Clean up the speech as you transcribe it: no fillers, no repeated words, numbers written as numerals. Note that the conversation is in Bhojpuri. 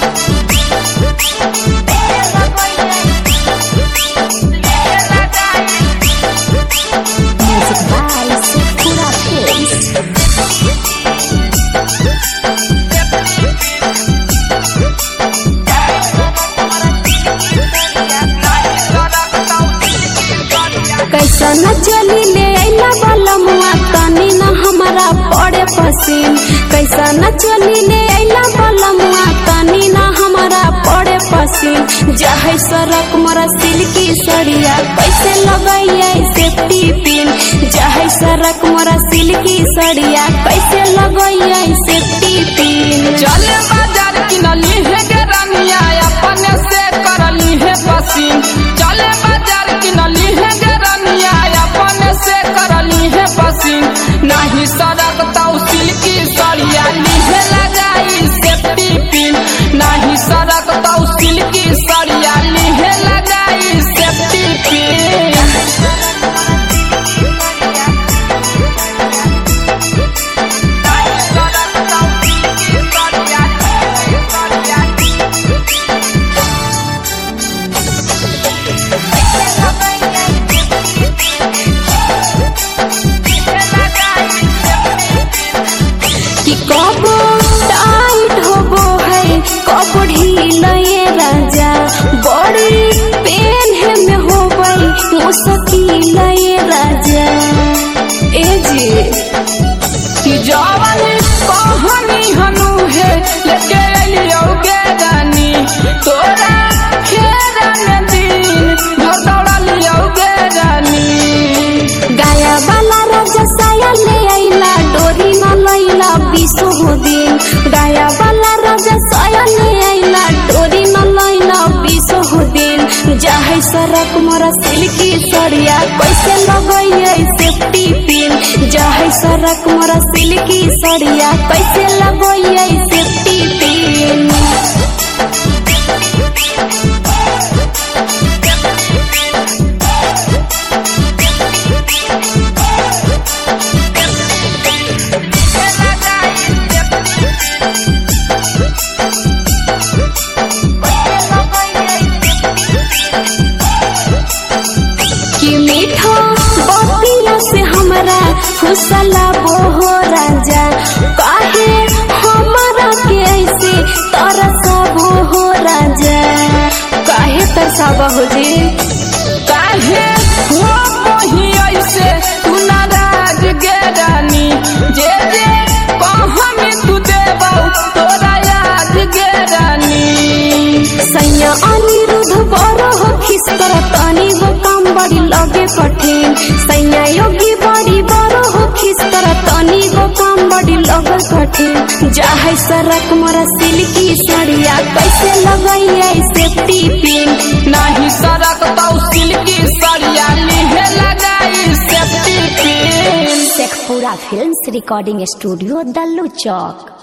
कैसन चली ले अइला बलमुआ तनी न हमारा पड़े पसीन। कैसन चली ले अइला बलमुआ तनी न हमारा पड़े पसीन। जहे सरक मोरा सिल्की सड़िया कैसे लगैया सेफ्टी पिन। जहे सरक मोरा सिल्की सड़िया कैसे लगैया सेफ्टी पिन। चले बाजार किनली है गरनिया अपने से करली है पसीन। चले बाजार किनली है गरनिया अपने से करली है पसीन। नहीं सड़क तो सिल्की सड़िया लीहे लगाई सेफ्टी पिन। नहीं सड़क तो सिल्की सड़िया लीहे लगाई सेफ्टी पिन। जवान कहानी हनु है लेके अलियो के रानी तोरा खेरा में दिन घर दौड़ा लियो के रानी। गाया वाला राजा साया ले अइला डोरी न लैला बिसो हो दिन। गाया वाला राजा साया ले अइला डोरी न लैला बिसो हो दिन। जहे सरक मोरा सिल्की सड़िया कैसे लगैया सेफ्टी पिन। जहे सरक मोरा सिल्की सड़िया कैसे लगैया सेफ्टी पिन। फुसला बोहो राजा काहे हमारा के ऐसे तरसबो हो राजा। काहे तरसबो हो जी काहे हो मोही ऐसे तू नाराज गे रानी। जे जे कहमी तू देबौ तोरा याद गे रानी। सैया अनिरुद्ध बड़ो हो खिस्तर तनी हो काम बड़ी लगे कठिन। सैया योगी बड़ी बड़ो हो खिस्तर तनी हो काम बड़ी लगे कठिन। जहे सरक मोरा सिल्की सड़िया कैसे लगैया सेफ्टी पिन। नहीं सड़क तो सिल्की सड़िया लीहे लगाई safety pin. Sheikhpura films recording studio Dallu चौक।